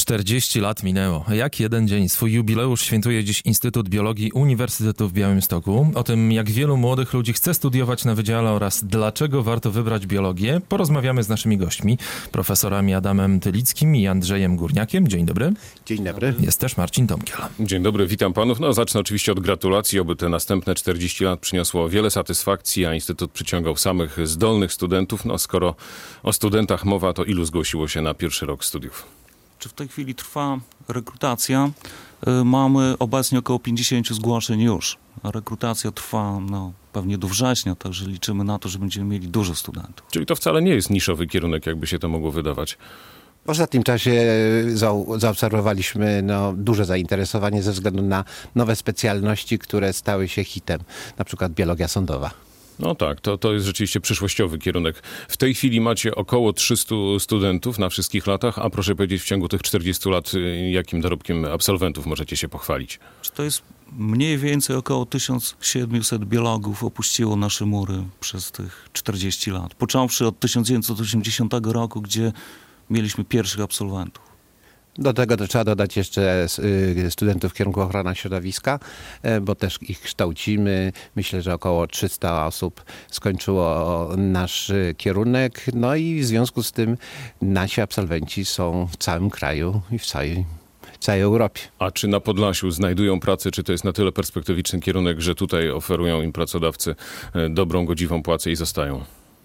40 lat minęło. Jak jeden dzień. Swój jubileusz świętuje dziś Instytut Biologii Uniwersytetu w Białymstoku. O tym, jak wielu młodych ludzi chce studiować na wydziale oraz dlaczego warto wybrać biologię, porozmawiamy z naszymi gośćmi, profesorami Adamem Tylickim i Andrzejem Górniakiem. Dzień dobry. Dzień dobry. Jest też Marcin Tomkiel. Dzień dobry, witam panów. Zacznę oczywiście od gratulacji, oby te następne 40 lat przyniosło wiele satysfakcji, a Instytut przyciągał samych zdolnych studentów. Skoro o studentach mowa, to ilu zgłosiło się na pierwszy rok studiów? Czy w tej chwili trwa rekrutacja? Mamy obecnie około 50 zgłoszeń już. A rekrutacja trwa pewnie do września, także liczymy na to, że będziemy mieli dużo studentów. Czyli to wcale nie jest niszowy kierunek, jakby się to mogło wydawać. W ostatnim czasie zaobserwowaliśmy duże zainteresowanie ze względu na nowe specjalności, które stały się hitem, na przykład biologia sądowa. Tak, to jest rzeczywiście przyszłościowy kierunek. W tej chwili macie około 300 studentów na wszystkich latach, a proszę powiedzieć, w ciągu tych 40 lat, jakim dorobkiem absolwentów możecie się pochwalić? To jest mniej więcej około 1700 biologów opuściło nasze mury przez tych 40 lat. Począwszy od 1980 roku, gdzie mieliśmy pierwszych absolwentów. Do tego trzeba dodać jeszcze studentów w kierunku ochrona środowiska, bo też ich kształcimy. Myślę, że około 300 osób skończyło nasz kierunek. I w związku z tym nasi absolwenci są w całym kraju i w całej Europie. A czy na Podlasiu znajdują pracę? Czy to jest na tyle perspektywiczny kierunek, że tutaj oferują im pracodawcy dobrą, godziwą płacę i zostają?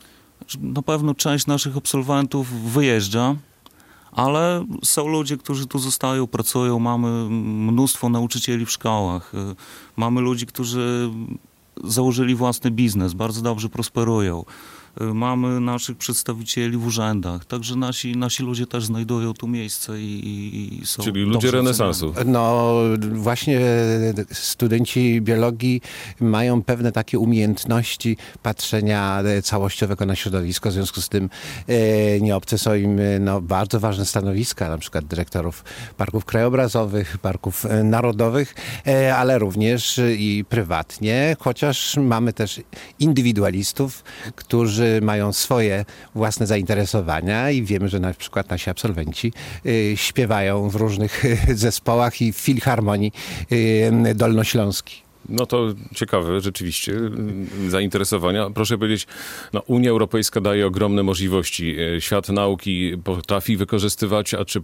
Na pewno część naszych absolwentów wyjeżdża, ale są ludzie, którzy tu zostają, pracują. Mamy mnóstwo nauczycieli w szkołach. Mamy ludzi, którzy założyli własny biznes, bardzo dobrze prosperują. Mamy naszych przedstawicieli w urzędach, także nasi ludzie też znajdują tu miejsce i są... Czyli ludzie renesansu. Właśnie studenci biologii mają pewne takie umiejętności patrzenia całościowego na środowisko, w związku z tym nieobce są im bardzo ważne stanowiska, na przykład dyrektorów parków krajobrazowych, parków narodowych, ale również i prywatnie, chociaż mamy też indywidualistów, którzy mają swoje własne zainteresowania i wiemy, że na przykład nasi absolwenci śpiewają w różnych zespołach i w Filharmonii Dolnośląskiej. To ciekawe rzeczywiście zainteresowania. Proszę powiedzieć, Unia Europejska daje ogromne możliwości. Świat nauki potrafi wykorzystywać, a czy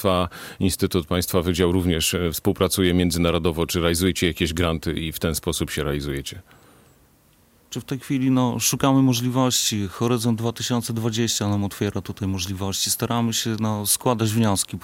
Państwa Wydział również współpracuje międzynarodowo, czy realizujecie jakieś granty i w ten sposób się realizujecie? Czy w tej chwili szukamy możliwości. Horyzont 2020 nam otwiera tutaj możliwości. Staramy się składać wnioski.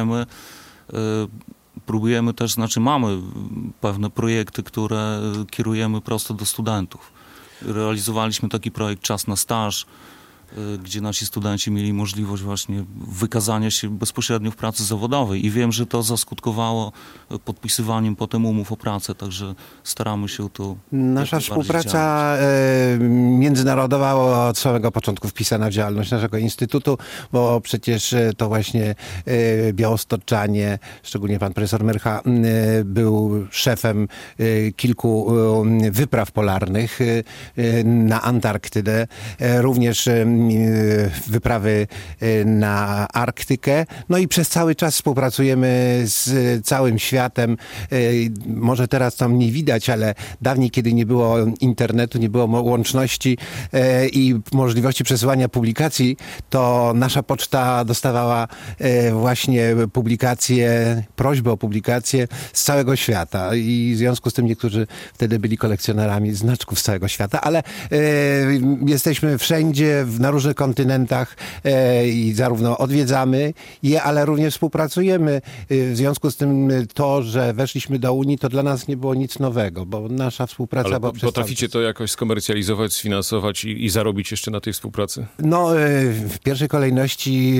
Próbujemy też, mamy pewne projekty, które kierujemy prosto do studentów. Realizowaliśmy taki projekt Czas na staż, gdzie nasi studenci mieli możliwość właśnie wykazania się bezpośrednio w pracy zawodowej i wiem, że to zaskutkowało podpisywaniem potem umów o pracę, także staramy się tu... Nasza współpraca międzynarodowa od samego początku wpisana w działalność naszego instytutu, bo przecież to właśnie białostoczanie, szczególnie pan profesor Myrcha, był szefem kilku wypraw polarnych na Antarktydę, również wyprawy na Arktykę. I przez cały czas współpracujemy z całym światem. Może teraz tam nie widać, ale dawniej, kiedy nie było internetu, nie było łączności i możliwości przesyłania publikacji, to nasza poczta dostawała właśnie prośby o publikacje z całego świata. I w związku z tym niektórzy wtedy byli kolekcjonerami znaczków z całego świata, ale jesteśmy wszędzie, na różnych kontynentach i zarówno odwiedzamy je, ale również współpracujemy. W związku z tym to, że weszliśmy do Unii, to dla nas nie było nic nowego, bo nasza współpraca... Ale potraficie to jakoś skomercjalizować, sfinansować i zarobić jeszcze na tej współpracy? W pierwszej kolejności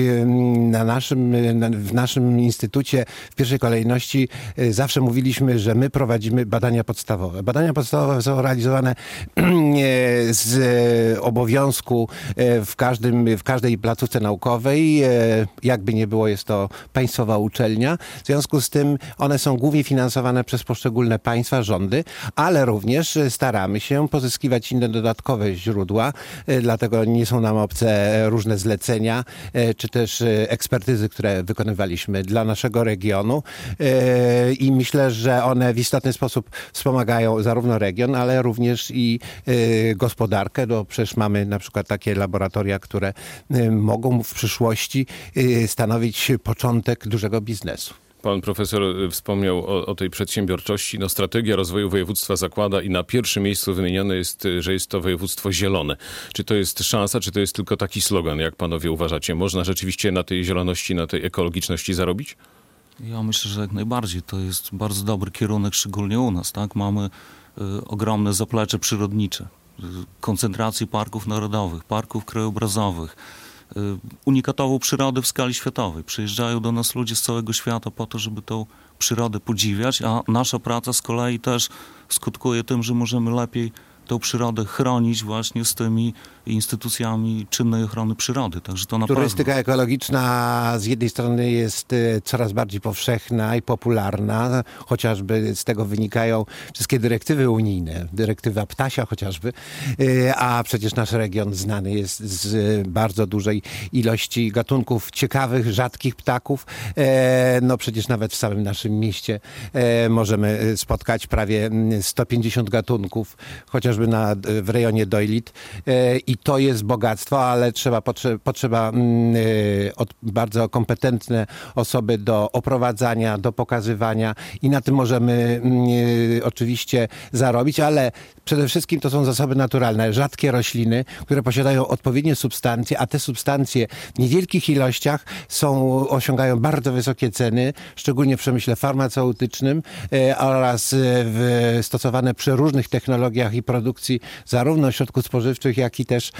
w naszym instytucie, w pierwszej kolejności zawsze mówiliśmy, że my prowadzimy badania podstawowe. Badania podstawowe są realizowane z obowiązku w każdej placówce naukowej. Jakby nie było, jest to państwowa uczelnia. W związku z tym one są głównie finansowane przez poszczególne państwa, rządy, ale również staramy się pozyskiwać inne dodatkowe źródła, dlatego nie są nam obce różne zlecenia, czy też ekspertyzy, które wykonywaliśmy dla naszego regionu i myślę, że one w istotny sposób wspomagają zarówno region, ale również i gospodarkę, bo przecież mamy na przykład takie laboratoria, które mogą w przyszłości stanowić początek dużego biznesu. Pan profesor wspomniał o tej przedsiębiorczości. No, strategia rozwoju województwa zakłada i na pierwszym miejscu wymienione jest, że jest to województwo zielone. Czy to jest szansa, czy to jest tylko taki slogan, jak panowie uważacie? Można rzeczywiście na tej zieloności, na tej ekologiczności zarobić? Ja myślę, że jak najbardziej. To jest bardzo dobry kierunek, szczególnie u nas. Tak? Mamy ogromne zaplecze przyrodnicze, koncentrację parków narodowych, parków krajobrazowych, unikatową przyrodę w skali światowej. Przyjeżdżają do nas ludzie z całego świata po to, żeby tą przyrodę podziwiać, a nasza praca z kolei też skutkuje tym, że możemy lepiej tą przyrodę chronić właśnie z tymi instytucjami czynnej ochrony przyrody. Także to na Turystyka pewno. ekologiczna z jednej strony jest coraz bardziej powszechna i popularna, chociażby z tego wynikają wszystkie dyrektywy unijne, dyrektywa ptasia chociażby, a przecież nasz region znany jest z bardzo dużej ilości gatunków ciekawych, rzadkich ptaków. No przecież nawet w samym naszym mieście możemy spotkać prawie 150 gatunków, chociażby w rejonie Dojlit. I to jest bogactwo, ale potrzeba bardzo kompetentne osoby do oprowadzania, do pokazywania i na tym możemy oczywiście zarobić, ale przede wszystkim to są zasoby naturalne, rzadkie rośliny, które posiadają odpowiednie substancje, a te substancje w niewielkich ilościach osiągają bardzo wysokie ceny, szczególnie w przemyśle farmaceutycznym oraz stosowane przy różnych technologiach i produkcji zarówno środków spożywczych, jak i też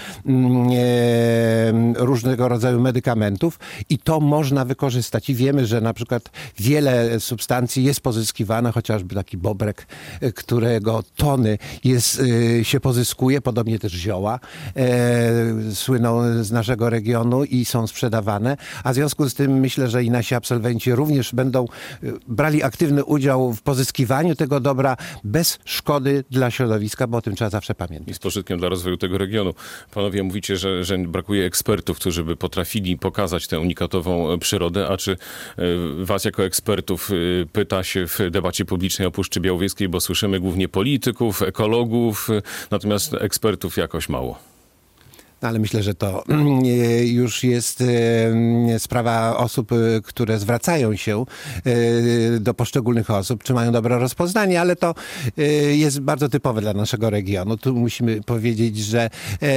różnego rodzaju medykamentów i to można wykorzystać. I wiemy, że na przykład wiele substancji jest pozyskiwane, chociażby taki bobrek, którego tony się pozyskuje, podobnie też zioła słyną z naszego regionu i są sprzedawane, a w związku z tym myślę, że i nasi absolwenci również będą brali aktywny udział w pozyskiwaniu tego dobra bez szkody dla środowiska, bo o tym trzeba zawsze pamiętać. I z pożytkiem dla rozwoju tego regionu. Panowie mówicie, że brakuje ekspertów, którzy by potrafili pokazać tę unikatową przyrodę, a czy was jako ekspertów pyta się w debacie publicznej o Puszczy Białowieskiej, bo słyszymy głównie polityków, ekologów, natomiast ekspertów jakoś mało. Ale myślę, że to już jest sprawa osób, które zwracają się do poszczególnych osób, czy mają dobre rozpoznanie, ale to jest bardzo typowe dla naszego regionu. Tu musimy powiedzieć, że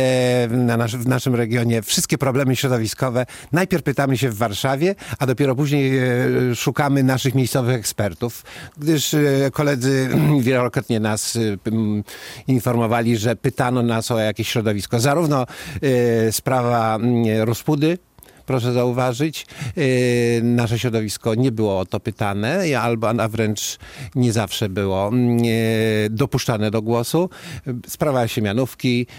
w naszym regionie wszystkie problemy środowiskowe najpierw pytamy się w Warszawie, a dopiero później szukamy naszych miejscowych ekspertów, gdyż koledzy wielokrotnie nas informowali, że pytano nas o jakieś środowisko. Zarówno sprawa Rospudy, proszę zauważyć, nasze środowisko nie było o to pytane, a wręcz nie zawsze było dopuszczane do głosu. Sprawa Siemianówki,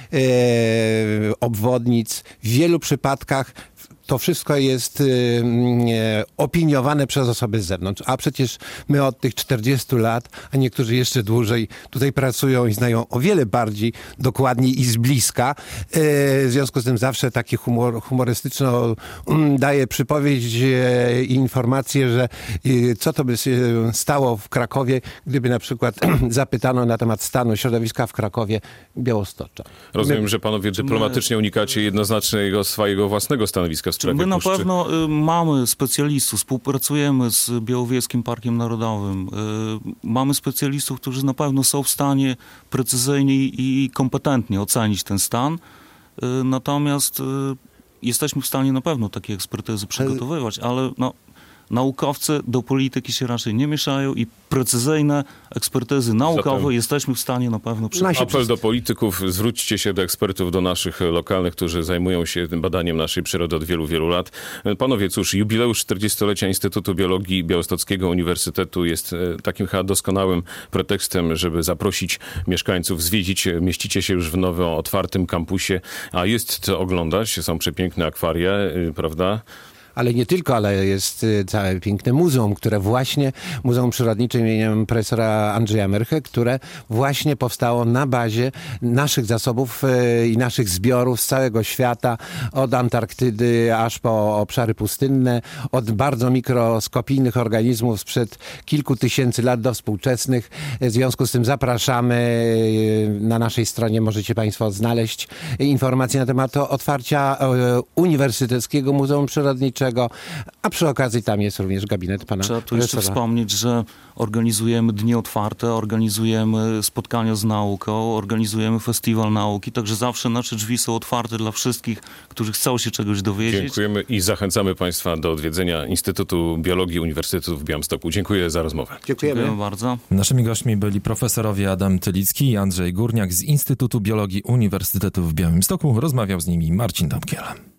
obwodnic, w wielu przypadkach to wszystko jest opiniowane przez osoby z zewnątrz. A przecież my od tych 40 lat, a niektórzy jeszcze dłużej, tutaj pracują i znają o wiele bardziej dokładniej i z bliska. W związku z tym zawsze taki humorystyczno daje przypowiedź i informację, że co to by się stało w Krakowie, gdyby na przykład zapytano na temat stanu środowiska w Krakowie Białostocza. Rozumiem, że panowie dyplomatycznie unikacie jednoznacznego swojego własnego stanowiska w sprawie My na Puszczy. pewno mamy specjalistów, współpracujemy z Białowieskim Parkiem Narodowym. Mamy specjalistów, którzy na pewno są w stanie precyzyjnie i kompetentnie ocenić ten stan. Natomiast jesteśmy w stanie na pewno takie ekspertyzy przygotowywać, ale naukowcy do polityki się raczej nie mieszają i precyzyjne ekspertyzy naukowe Zatem jesteśmy w stanie na pewno przyjąć. apel do polityków, zwróćcie się do ekspertów, do naszych lokalnych, którzy zajmują się tym badaniem naszej przyrody od wielu, wielu lat. Panowie, cóż, jubileusz 40-lecia Instytutu Biologii Białostockiego Uniwersytetu jest takim chyba doskonałym pretekstem, żeby zaprosić mieszkańców, zwiedzić. Mieścicie się już w nowo otwartym kampusie, a jest co oglądać. Są przepiękne akwaria, prawda? Ale nie tylko, ale jest całe piękne muzeum, które właśnie, Muzeum Przyrodnicze imieniem profesora Andrzeja Myrchy, które właśnie powstało na bazie naszych zasobów i naszych zbiorów z całego świata, od Antarktydy aż po obszary pustynne, od bardzo mikroskopijnych organizmów sprzed kilku tysięcy lat do współczesnych. W związku z tym zapraszamy. Na naszej stronie możecie państwo znaleźć informacje na temat otwarcia Uniwersyteckiego Muzeum Przyrodniczego, a przy okazji tam jest również gabinet pana Trzeba tu jeszcze profesora. wspomnieć, że organizujemy dni otwarte, organizujemy spotkania z nauką, organizujemy festiwal nauki, także zawsze nasze drzwi są otwarte dla wszystkich, którzy chcą się czegoś dowiedzieć. Dziękujemy i zachęcamy państwa do odwiedzenia Instytutu Biologii Uniwersytetu w Białymstoku. Dziękuję za rozmowę. Dziękujemy bardzo. Naszymi gośćmi byli profesorowie Adam Tylicki i Andrzej Górniak z Instytutu Biologii Uniwersytetu w Białymstoku. Rozmawiał z nimi Marcin Domkiel.